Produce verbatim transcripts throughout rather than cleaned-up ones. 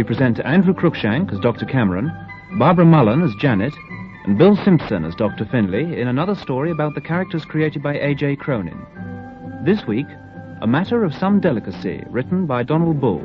present Andrew Cruikshank as Doctor Cameron, Barbara Mullen as Janet, and Bill Simpson as Doctor Finlay in another story about the characters created by A J Cronin. This week, A Matter of Some Delicacy, written by Donald Bull.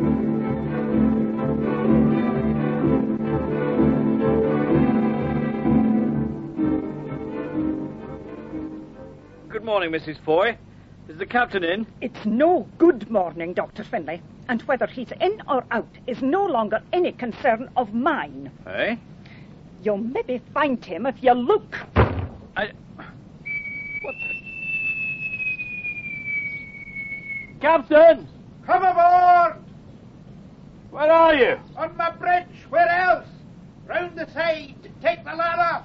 Good morning, Missus Foy. Is the captain in? It's no good morning, Doctor Finlay, and whether he's in or out is no longer any concern of mine. Eh? You'll maybe find him if you look. I... What the... Captain! Come aboard! Where are you? On my bridge. Where else? Round the side. Take the ladder.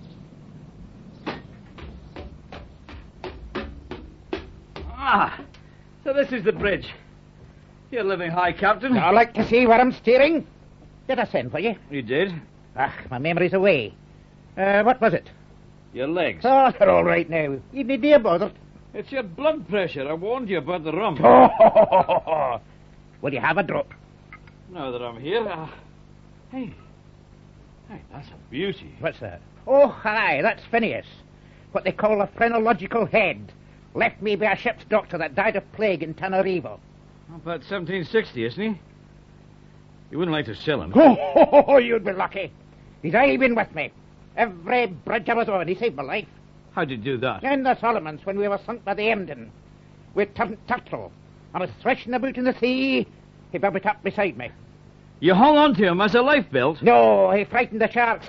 Ah, so this is the bridge. You're living high, Captain. I'd like to see where I'm steering. Did I send for you? You did? Ah, my memory's away. Uh, what was it? Your legs. Oh, they're all right now. You need be bothered. It's your blood pressure. I warned you about the rum. Oh, will you have a drop? Now that I'm here, uh... Hey. Hey, that's a beauty. What's that? Oh, hi, that's Phineas. What they call a phrenological head. Left me by a ship's doctor that died of plague in Tanarivo. About seventeen sixty, isn't he? You wouldn't like to sell him. Oh, you'd be lucky. He's aye been with me. Every bridge I was on, he saved my life. How'd you do that? In the Solomons, when we were sunk by the Emden. We turned turtle. I was threshing about in the sea. He bobbed up beside me. You hung on to him as a lifebelt? No, he frightened the sharks.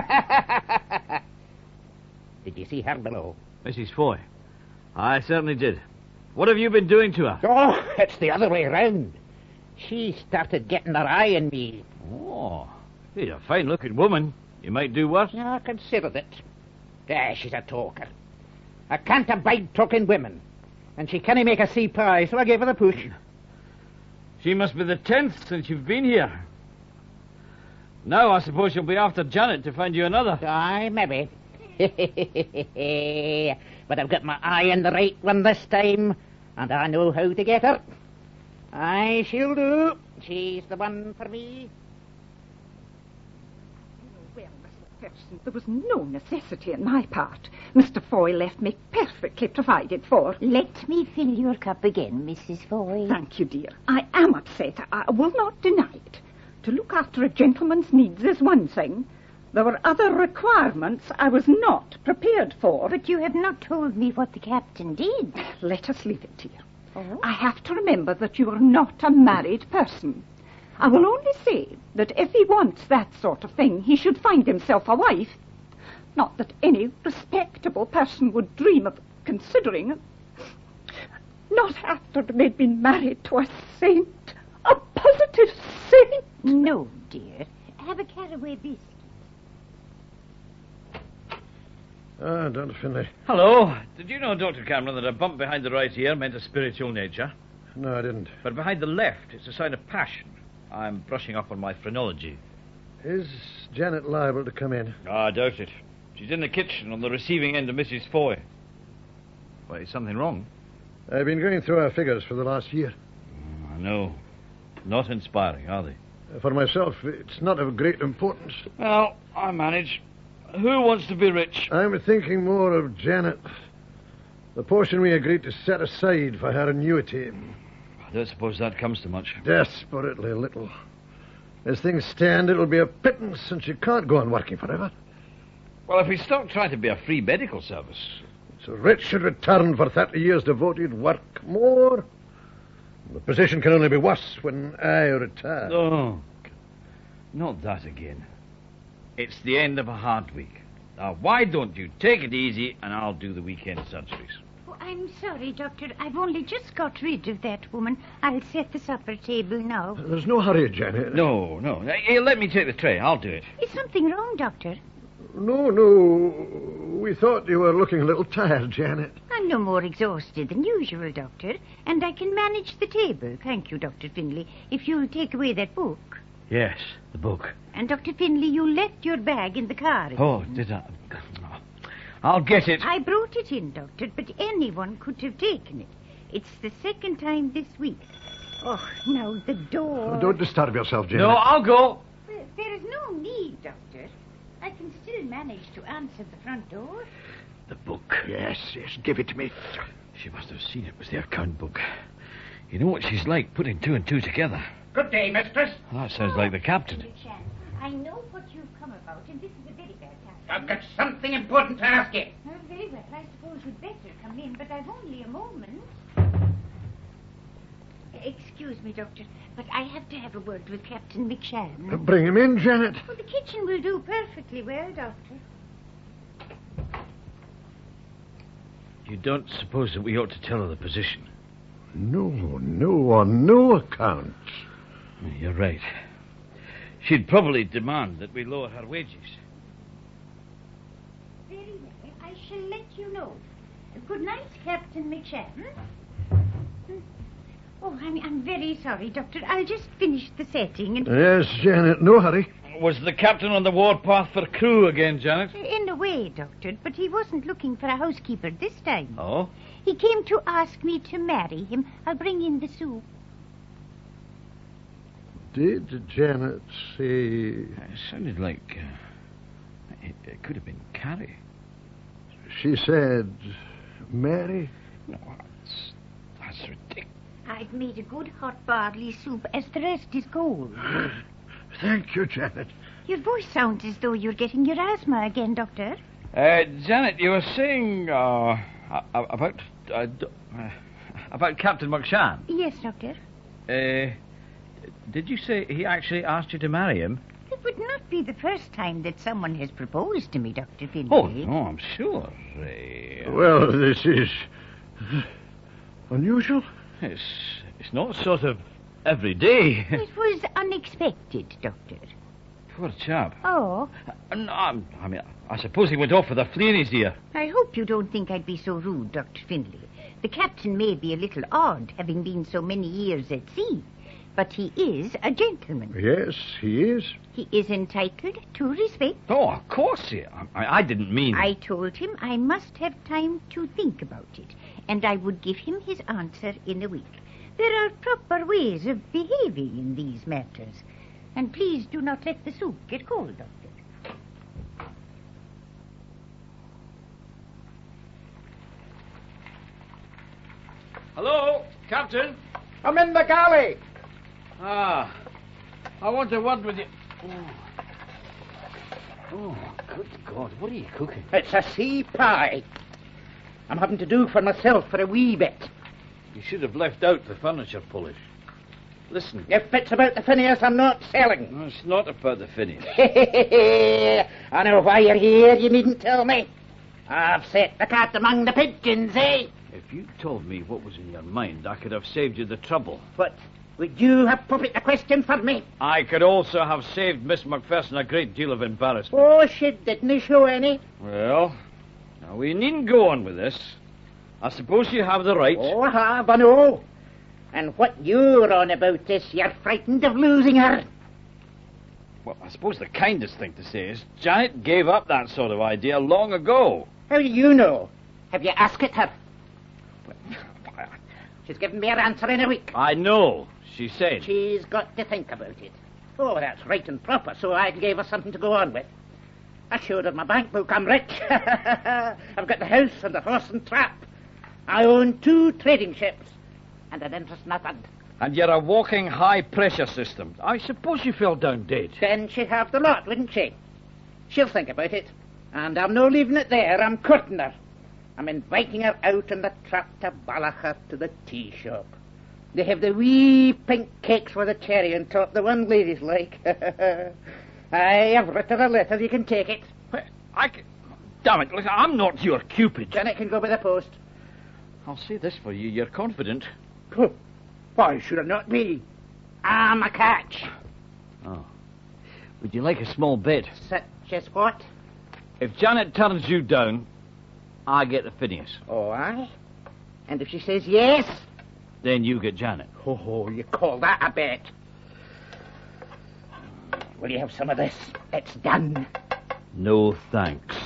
Did you see her below? Missus Foy. I certainly did. What have you been doing to her? Oh, it's the other way round. She started getting her eye on me. Oh, she's a fine-looking woman. You might do worse. No, I considered it. Ah, she's a talker. I can't abide talking women. And she can't make a sea pie, so I gave her the push. She must be the tenth since you've been here. Now I suppose you'll be after Janet to find you another. Aye, maybe. But I've got my eye on the right one this time, and I know how to get her. Aye, she'll do. She's the one for me. Well, Mister Pearson, there was no necessity on my part. Mister Foy left me perfectly provided for. Let me fill your cup again, Missus Foy. Thank you, dear. I am upset. I will not deny it. To look after a gentleman's needs is one thing. There were other requirements I was not prepared for. But you have not told me what the captain did. Let us leave it here. Oh? I have to remember that you are not a married person. I will only say that if he wants that sort of thing, he should find himself a wife. Not that any respectable person would dream of considering it. Not after they'd been married to a saint. A positive saint. No, dear. Have a caraway biscuit. Ah, Doctor Finlay. Hello. Did you know, Doctor Cameron, that a bump behind the right ear meant a spiritual nature? No, I didn't. But behind the left, it's a sign of passion. I'm brushing up on my phrenology. Is Janet liable to come in? Oh, I doubt it. She's in the kitchen on the receiving end of Missus Foy. Why, is something wrong? I've been going through our figures for the last year. I know. Not inspiring, are they? For myself, it's not of great importance. Well, I manage. Who wants to be rich? I'm thinking more of Janet. The portion we agreed to set aside for her annuity. I don't suppose that comes to much. Desperately little. As things stand, it'll be a pittance, and she can't go on working forever. Well, if we stop trying to be a free medical service... So rich should return for thirty years devoted work. More. The position can only be worse when I retire. Oh, not that again. It's the end of a hard week. Now, why don't you take it easy and I'll do the weekend surgeries? Oh, I'm sorry, Doctor. I've only just got rid of that woman. I'll set the supper table now. There's no hurry, Janet. No, no. Here, let me take the tray. I'll do it. Is something wrong, Doctor? No, no. We thought you were looking a little tired, Janet. I'm no more exhausted than usual, Doctor, and I can manage the table. Thank you, Doctor Finlay, if you'll take away that book. Yes, the book. And, Doctor Finlay, you left your bag in the car again. Oh, did I? I'll get it. I brought it in, Doctor, but anyone could have taken it. It's the second time this week. Oh, now the door. Oh, don't disturb yourself, Janet. No, I'll go. Well, there is no need, Doctor. I can still manage to answer the front door. The book. Yes, yes, give it to me. She must have seen it was the account book. You know what she's like, putting two and two together. Good day, mistress. That sounds like the captain. Chan, I know what you've come about, and this is a very bad time. I've got something important to ask you. Oh, very well. I suppose you'd better come in, but I've only a moment. Excuse me, Doctor, but I have to have a word with Captain McShann. Bring him in, Janet. Well, the kitchen will do perfectly well, Doctor. You don't suppose that we ought to tell her the position? No, no, on no account. You're right. She'd probably demand that we lower her wages. Very well. I shall let you know. Good night, Captain McShann. Oh, I'm, I'm very sorry, Doctor. I'll just finish the setting and... Yes, Janet, no hurry. Was the captain on the warpath for crew again, Janet? In a way, Doctor, but he wasn't looking for a housekeeper this time. Oh? He came to ask me to marry him. I'll bring in the soup. Did Janet say... It sounded like... Uh, it, it could have been Carrie. She said... Mary? No, that's, that's ridiculous. I've made a good hot barley soup as the rest is cold. Thank you, Janet. Your voice sounds as though you're getting your asthma again, Doctor. Uh, Janet, you were saying uh, about uh, uh, about Captain McShann. Yes, Doctor. Uh, did you say he actually asked you to marry him? It would not be the first time that someone has proposed to me, Doctor Finlay. Oh, no, I'm sure. Uh, Well, this is... unusual. It's, it's not sort of every day. It was unexpected, Doctor. Poor chap. Oh, Uh, no, I'm- I mean, I suppose he went off with a flea in his ear. I hope you don't think I'd be so rude, Doctor Finlay. The captain may be a little odd, having been so many years at sea, but he is a gentleman. Yes, he is. He is entitled to respect. Oh, of course he... I, I didn't mean... I told him I must have time to think about it, and I would give him his answer in a week. There are proper ways of behaving in these matters. And please do not let the soup get cold, Doctor. Hello, Captain. I'm in the galley. Ah, I want a word with you. Oh. Oh, good God, what are you cooking? It's a sea pie. I'm having to do for myself for a wee bit. You should have left out the furniture polish. Listen, If it's about the Phineas, I'm not selling. no, it's not about the Phineas. I know why you're here. You needn't tell me. I've set the cat among the pigeons, eh? If you told me what was in your mind, I could have saved you the trouble. But would you have put the question for me? I could also have saved Miss Macpherson a great deal of embarrassment. Oh, she didn't show any. Well, now we needn't go on with this. I suppose you have the right. Oh, I have, I know. And what you're on about is you're frightened of losing her. Well, I suppose the kindest thing to say is Janet gave up that sort of idea long ago. How do you know? Have you asked it her? She's given me her answer in a week. I know, she said. She's got to think about it. Oh, that's right and proper, so I gave her something to go on with. I showed her my bank book. I'm rich. I've got the house and the horse and trap. I own two trading ships and an interest in a fund. And you're a walking high-pressure system. I suppose you fell down dead. Then she'd have the lot, wouldn't she? She'll think about it. And I'm no leaving it there. I'm courting her. I'm inviting her out in the trap to Ballachat to the tea shop. They have the wee pink cakes with a cherry on top, the one ladies like. I have written a letter. You can take it. I can... Damn it, look, I'm not your Cupid. Then it can go by the post. I'll say this for you, you're confident. Why should it not be? I'm a catch. Oh. Would you like a small bet? Such as what? If Janet turns you down, I get the Phineas. Oh, aye? And if she says yes? Then you get Janet. Oh, you call that a bet? Will you have some of this? It's done. No thanks.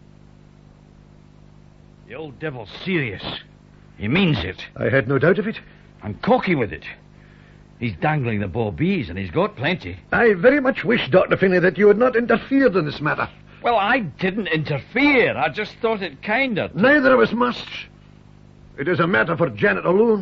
The old devil's serious. He means it. I had no doubt of it. And cocky with it. He's dangling the bow bees, and he's got plenty. I very much wish, Doctor Finney, that you had not interfered in this matter. Well, I didn't interfere. I just thought it kinder. Neither of us must. It is a matter for Janet alone.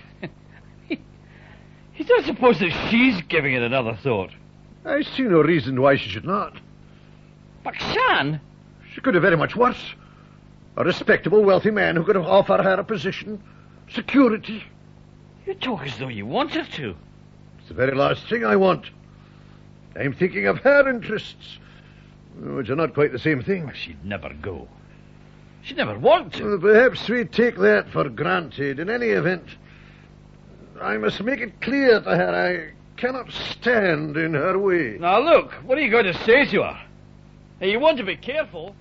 You don't suppose that she's giving it another thought? I see no reason why she should not. McShan? She could have very much worse. A respectable, wealthy man who could have offered her a position, security. You talk as though you want her to. It's the very last thing I want. I'm thinking of her interests, which are not quite the same thing. She'd never go. She'd never want to. Well, perhaps we take that for granted. In any event, I must make it clear to her I cannot stand in her way. Now, look, what are you going to say to her? Hey, you want to be careful.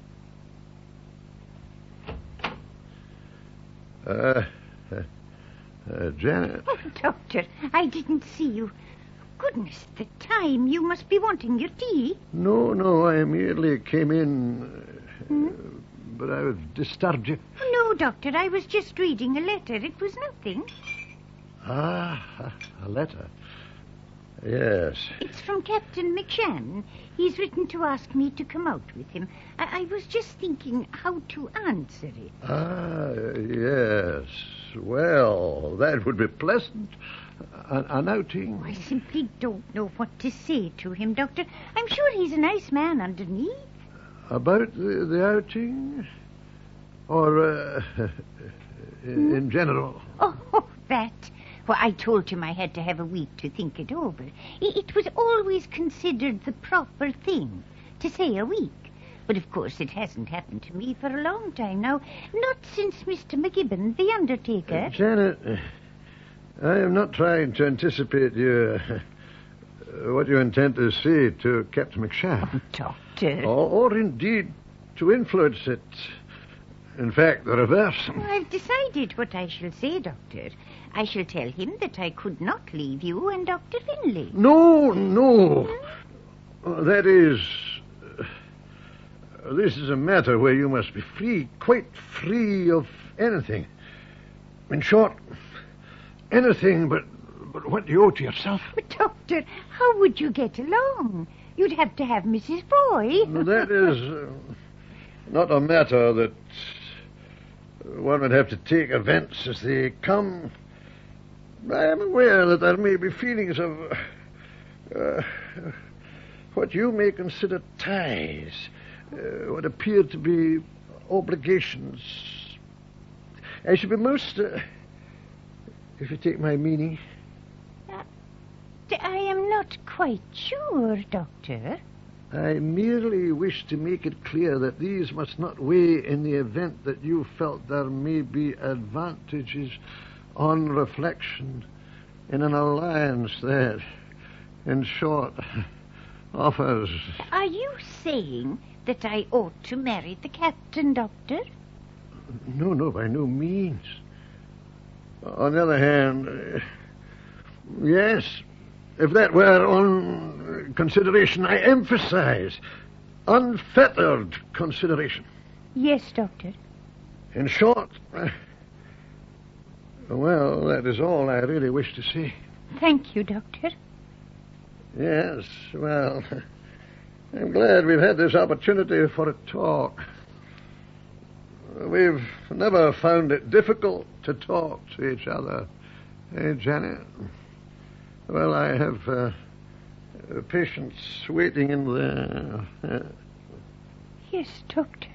Uh, uh, uh Janet. Oh, Doctor, I didn't see you. Goodness, the time. You must be wanting your tea. No, no, I merely came in. Uh, hmm? But I have disturbed you. No, Doctor, I was just reading a letter. It was nothing. Ah, a letter. Yes. It's from Captain McShan. He's written to ask me to come out with him. I, I was just thinking how to answer it. Ah, yes. Well, that would be pleasant. An, an outing. I simply don't know what to say to him, Doctor. I'm sure he's a nice man underneath. About the, the outing? Or, uh, in, in general? Oh, that. Well, I told him I had to have a week to think it over. It was always considered the proper thing to say a week. But, of course, it hasn't happened to me for a long time now. Not since Mister McGibbon, the undertaker. Uh, Janet, uh, I am not trying to anticipate you, uh, what you intend to say to Captain McShan. Oh, Doctor. Or, or, indeed, to influence it. In fact, the reverse. Oh, I've decided what I shall say, Doctor. I shall tell him that I could not leave you and Doctor Finlay. No, no. Hmm? Uh, that is... Uh, this is a matter where you must be free, quite free of anything. In short, anything but, but what you owe to yourself. But, Doctor, how would you get along? You'd have to have Missus Foy. That is uh, not a matter that one would have to take events as they come. I am aware that there may be feelings of uh, what you may consider ties, uh, what appear to be obligations. I should be most, uh, if you take my meaning. Uh, I am not quite sure, Doctor. I merely wish to make it clear that these must not weigh in the event that you felt there may be advantages on reflection in an alliance that, in short, offers... Are you saying that I ought to marry the captain, Doctor? No, no, by no means. On the other hand, uh, yes, if that were on consideration, I emphasize, unfettered consideration. Yes, Doctor. In short... Uh, Well, that is all I really wish to say. Thank you, Doctor. Yes, well, I'm glad we've had this opportunity for a talk. We've never found it difficult to talk to each other, eh, Janet? Well, I have uh, patients waiting in there. Uh, yes, Doctor.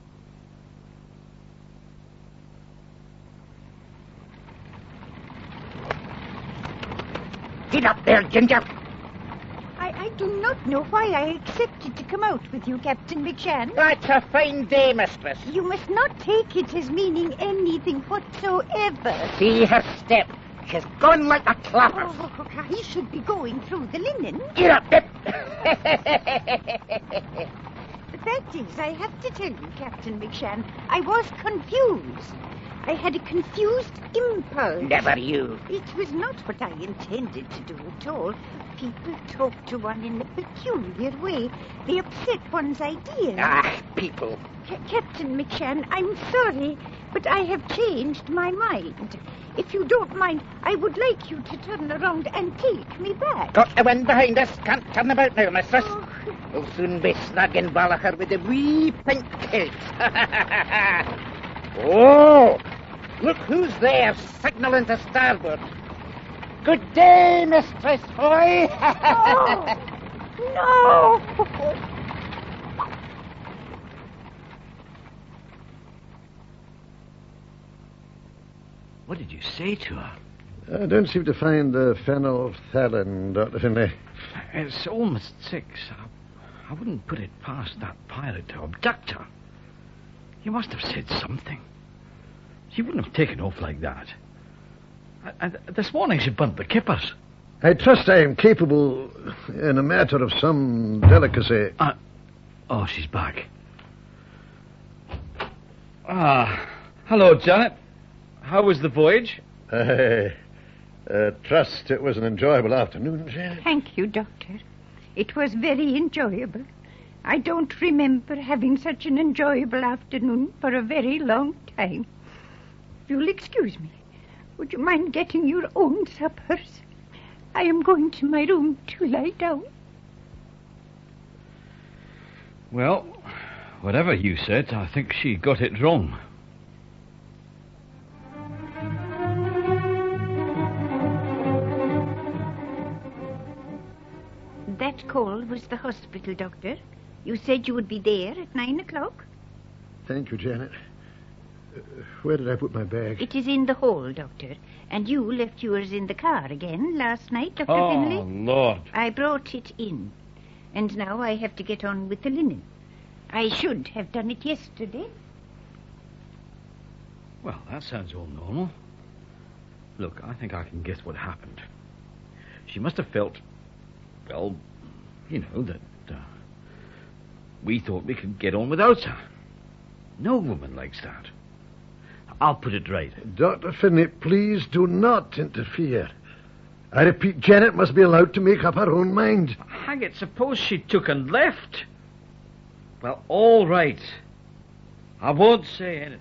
Get up there, Ginger. I, I do not know why I accepted to come out with you, Captain McShan. That's a fine day, mistress. You must not take it as meaning anything whatsoever. See her step. She's gone like a clapper. Oh, I should be going through the linen. Get up, Pip. That is, I have to tell you, Captain McShan, I was confused. I had a confused impulse. Never you. It was not what I intended to do at all. People talk to one in a peculiar way. They upset one's ideas. Ah, people. C- Captain McShan, I'm sorry. but I have changed my mind. If you don't mind, I would like you to turn around and take me back. Got the wind behind us. Can't turn about now, mistress. Oh. We'll soon be snagging Ballagher with the wee pink kilt. Oh! Look who's there, signalling to starboard. Good day, Mistress Foy. No! What did you say to her? I don't seem to find the phenolphthalein, Doctor Finlay. It's almost six. I, I wouldn't put it past that pilot to abduct her. You must have said something. She wouldn't have taken off like that. And this morning she burnt the kippers. I trust I am capable in a matter of some delicacy. Uh, oh, she's back. Ah, hello, Janet. How was the voyage? I uh, trust it was an enjoyable afternoon, Janet. Thank you, Doctor. It was very enjoyable. I don't remember having such an enjoyable afternoon for a very long time. If you'll excuse me, would you mind getting your own suppers? I am going to my room to lie down. Well, whatever you said, I think she got it wrong. That call was the hospital, Doctor. You said you would be there at nine o'clock? Thank you, Janet. Uh, where did I put my bag? It is in the hall, Doctor. And you left yours in the car again last night, Doctor Oh, Finlay. Lord. I brought it in. And now I have to get on with the linen. I should have done it yesterday. Well, that sounds all normal. Look, I think I can guess what happened. She must have felt, well, you know, that uh, we thought we could get on without her. No woman likes that. I'll put it right. Doctor Finlay, please do not interfere. I repeat, Janet must be allowed to make up her own mind. Hang it, suppose she took and left. Well, all right. I won't say anything.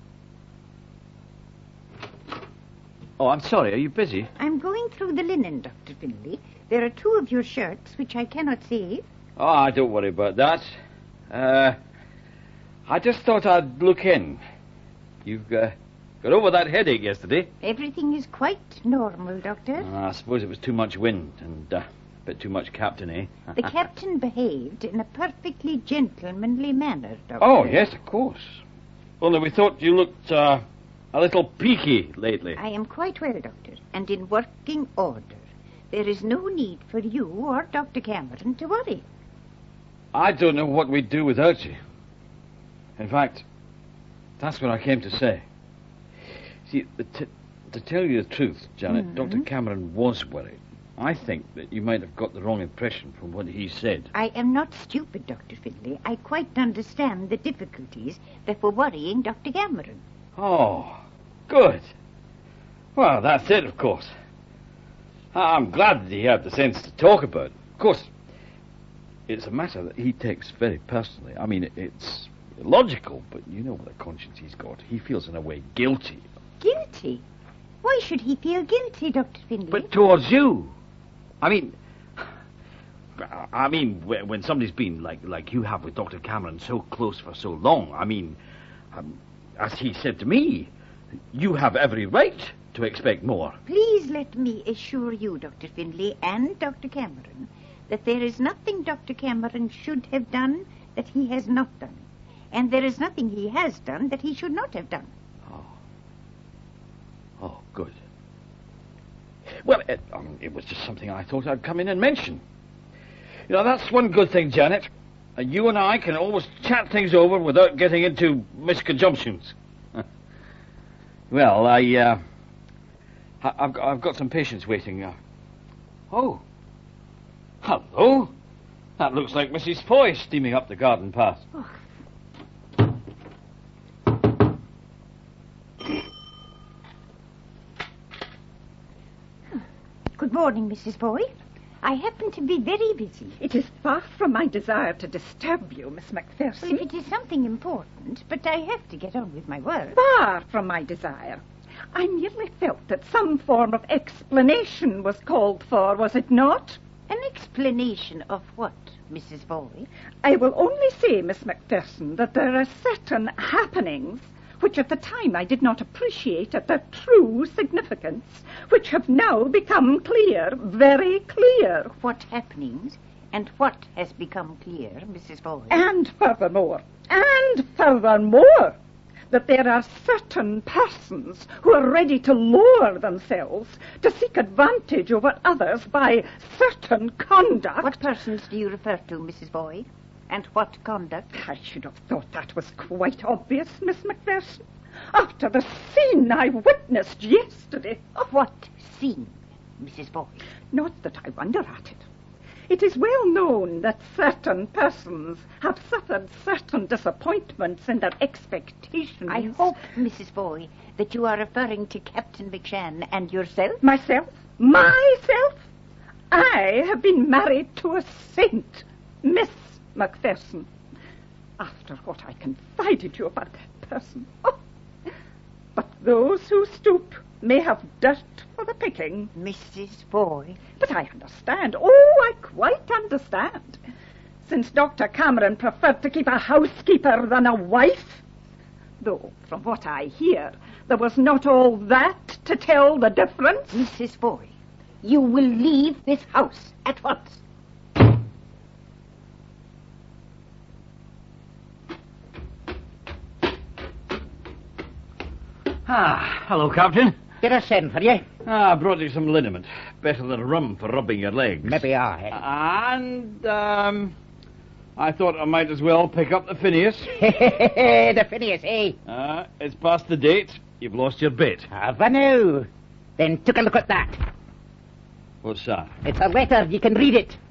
Oh, I'm sorry. Are you busy? I'm going through the linen, Doctor Finlay. There are two of your shirts which I cannot save. Oh, don't worry about that. Uh, I just thought I'd look in. You've uh, got over that headache yesterday. Everything is quite normal, Doctor. Uh, I suppose it was too much wind and uh, a bit too much captain, eh? The captain behaved in a perfectly gentlemanly manner, Doctor. Oh, yes, of course. Only we thought you looked uh, a little peaky lately. I am quite well, Doctor, and in working order. There is no need for you or Doctor Cameron to worry. I don't know what we'd do without you. In fact, that's what I came to say. See, the t- to tell you the truth, Janet, Mm-hmm. Doctor Cameron was worried. I think that you might have got the wrong impression from what he said. I am not stupid, Doctor Finlay. I quite understand the difficulties that were worrying Doctor Cameron. Oh, good. Well, that's it, of course. I'm glad that he had the sense to talk about it. Of course, it's a matter that he takes very personally. I mean, it's logical, but you know what a conscience he's got. He feels, in a way, guilty. Guilty? Why should he feel guilty, Doctor Finlay? But towards you. I mean, I mean, wh- when somebody's been, like like you have with Doctor Cameron, so close for so long, I mean, um, as he said to me, you have every right to expect more. Please let me assure you, Doctor Finlay, and Doctor Cameron, that there is nothing Doctor Cameron should have done that he has not done. And there is nothing he has done that he should not have done. Oh. Oh, good. Well, it, um, it was just something I thought I'd come in and mention. You know, that's one good thing, Janet. Uh, you and I can always chat things over without getting into misconjunctions. Well, I, uh... I- I've, got, I've got some patients waiting. Uh, oh. Hello. That looks like Missus Foy steaming up the garden path. Oh. Good morning, Missus Foy. I happen to be very busy. It is far from my desire to disturb you, Miss Well, Macpherson. if it is something important, but I have to get on with my work. Far from my desire. I merely felt that some form of explanation was called for, was it not? An explanation of what, Missus Boy? I will only say, Miss Macpherson, that there are certain happenings which at the time I did not appreciate at their true significance, which have now become clear, very clear. What happenings and what has become clear, Missus Boy? And furthermore, and furthermore, that there are certain persons who are ready to lower themselves to seek advantage over others by certain conduct. What persons do you refer to, Missus Boyd? And what conduct? I should have thought that was quite obvious, Miss Macpherson. After the scene I witnessed yesterday. What scene, Missus Boyd? Not that I wonder at it. It is well known that certain persons have suffered certain disappointments in their expectations. I hope, Missus Boyd, that you are referring to Captain McShann and yourself. Myself? Myself? I have been married to a saint, Miss Macpherson. After what I confided you about that person. Oh. But those who stoop may have dirt for the picking. Missus Boyd. But I understand. Oh, I quite understand. Since Doctor Cameron preferred to keep a housekeeper than a wife. Though, from what I hear, there was not all that to tell the difference. Missus Boyd, you will leave this house at once. Ah, hello, Captain. Did I send for you? Ah, I brought you some liniment. Better than rum for rubbing your legs. Maybe I. And, um, I thought I might as well pick up the Phineas. The Phineas, eh? Ah, it's past the date. You've lost your bit. Have I now? Then take a look at that. What's that? It's a letter. You can read it.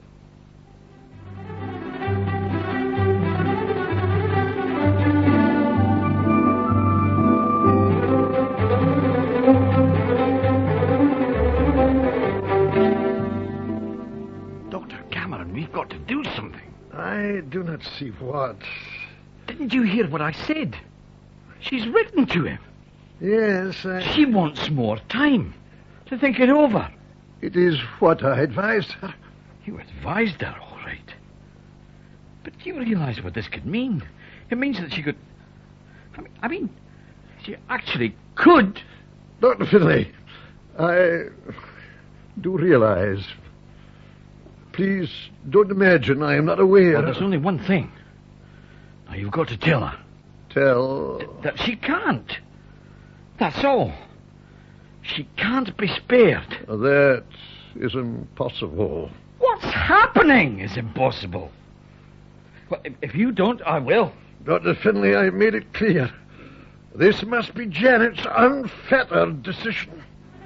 We've got to do something. I do not see what. Didn't you hear what I said? She's written to him. Yes, I... She wants more time to think it over. It is what I advised her. You advised her, all right. But do you realize what this could mean? It means that she could... I mean, I mean she actually could... Doctor Finlay, I do realize... Please, don't imagine I am not aware... Well, there's only one thing. Now, you've got to tell her. Tell... Th- that she can't. That's all. She can't be spared. That is impossible. What's happening is impossible. Well, if, if you don't, I will. Doctor Finlay, I made it clear. This must be Janet's unfettered decision.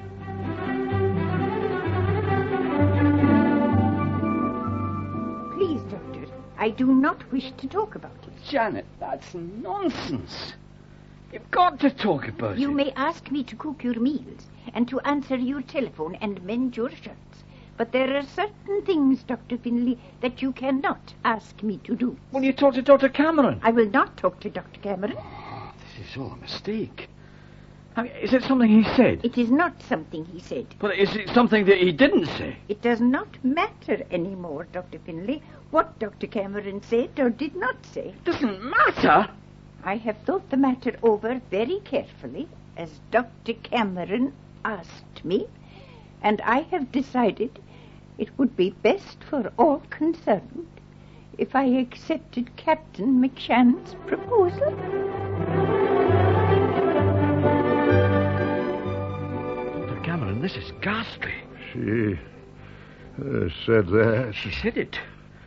I do not wish to talk about it. Janet, that's nonsense. You've got to talk about you it. You may ask me to cook your meals and to answer your telephone and mend your shirts. But there are certain things, Doctor Finlay, that you cannot ask me to do. Will you talk to Doctor Cameron? I will not talk to Doctor Cameron. Oh, this is all a mistake. I mean, is it something he said? It is not something he said. But is it something that he didn't say? It does not matter anymore, Doctor Finlay, what Doctor Cameron said or did not say. It doesn't matter. I have thought the matter over very carefully, as Doctor Cameron asked me, and I have decided it would be best for all concerned if I accepted Captain McShann's proposal. Cameron, this is ghastly. She uh, said that. She said it.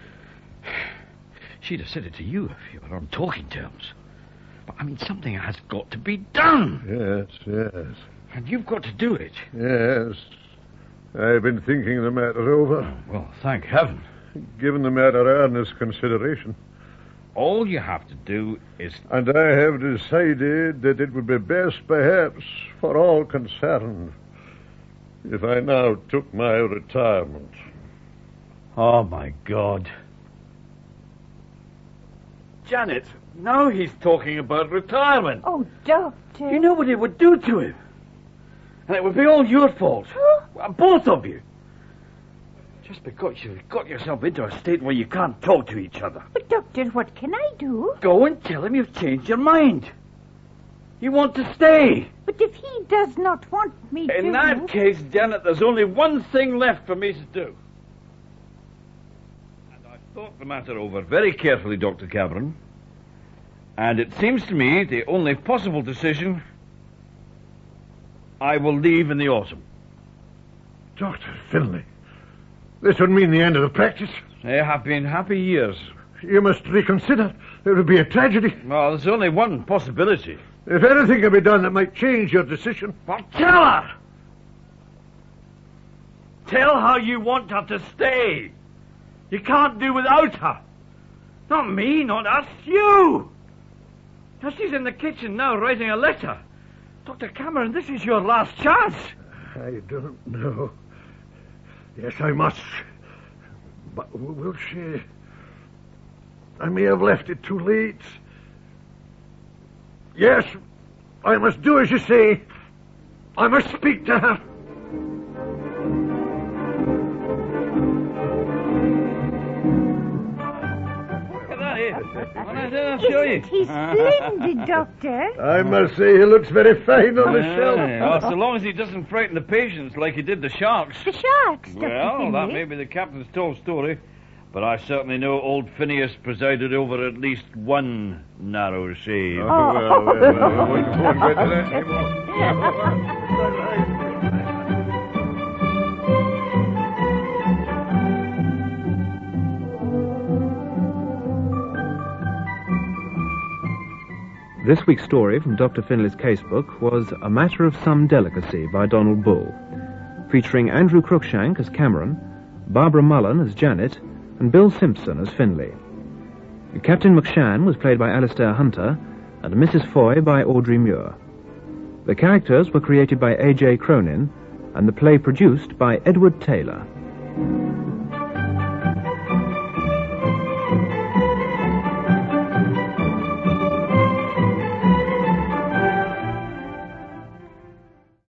She'd have said it to you if you were on talking terms. But, I mean, something has got to be done. Yes, yes. And you've got to do it. Yes. I've been thinking the matter over. Oh, well, thank heaven. Given the matter earnest consideration. All you have to do is... And I have decided that it would be best, perhaps, for all concerned... if I now took my retirement. Oh, my God. Janet, now he's talking about retirement. Oh, Doctor. You know what it would do to him? And it would be all your fault. Huh? Both of you. Just because you've got yourself into a state where you can't talk to each other. But, Doctor, what can I do? Go and tell him you've changed your mind. You want to stay. But if he does not want me In to... In that case, Janet, there's only one thing left for me to do. And I've thought the matter over very carefully, Doctor Cameron. And it seems to me the only possible decision... I will leave in the autumn. Doctor Finlay, this would mean the end of the practice. They have been happy years. You must reconsider. It would be a tragedy. Well, there's only one possibility. If anything can be done that might change your decision... Well, tell her! Tell her you want her to stay. You can't do without her. Not me, not us, you! Now, she's in the kitchen now writing a letter. Doctor Cameron, this is your last chance. I don't know. Yes, I must. But will she... I may have left it too late. Yes, I must do as you say. I must speak to her. Isn't he splendid, Doctor? I must say he looks very fine on the shelf. Well, so long as he doesn't frighten the patients like he did the sharks. The sharks, Doctor Well, Finlay. that may be the captain's tall story, but I certainly know old Phineas presided over at least one narrow shave. Oh, well, well, well, I wouldn't won't go into that anymore. This week's story from Doctor Finlay's casebook was A Matter of Some Delicacy by Donald Bull, featuring Andrew Cruikshank as Cameron, Barbara Mullen as Janet, and Bill Simpson as Finlay. Captain McShan was played by Alistair Hunter, and Missus Foy by Audrey Muir. The characters were created by A J Cronin, and the play produced by Edward Taylor.